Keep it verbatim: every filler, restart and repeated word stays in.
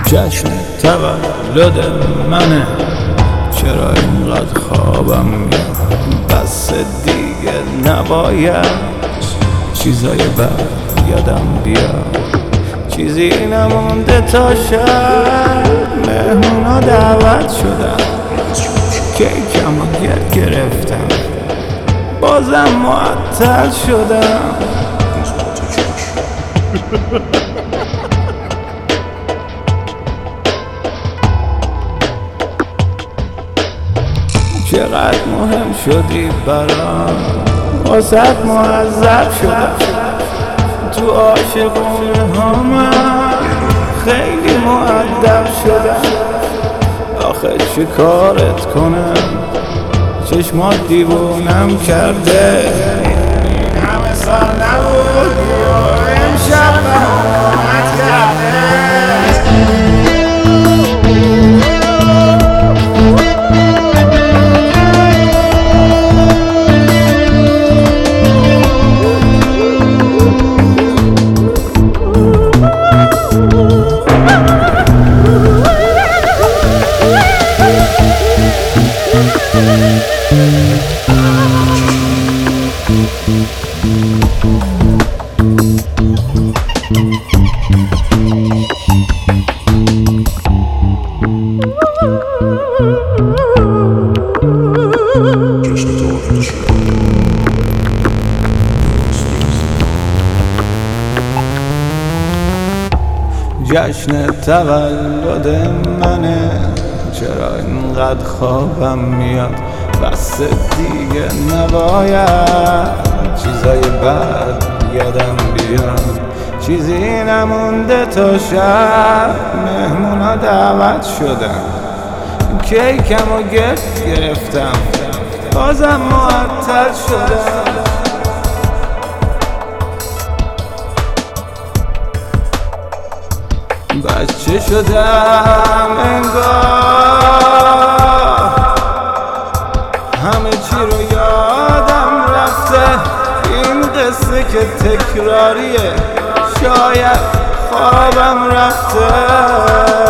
جشن تولد منه، چرا اینقدر خوابم میاد؟ بس دیگه نباید چیزای بد یادم بیاد. چیزی نمونده تا شب مهمونا دعوت شدن، کیکم رو گرد گرفتم بازم معطل شدم. چقدر مهم شدی برام، واسه معذب شدم تو عاشقونه ها، من خیلی مؤدب شدم. آخه چه کارت کنم، چشمات دیوونم کرده. این همه سال نبود امشب قهومت کرده. جشن تولد منه، چرا اینقدر خوابم میاد؟ بس دیگه نباید چیزای بد یادم بیاد. چیزی نمونده تا شب مهمونا دعوت شدن، کیکم رو گرد گرفتم بازم معطل شدم. بچه شدم انگار، همه چی رو یادم رفته. این قصه که تکراریه، شاید خوابم رفته.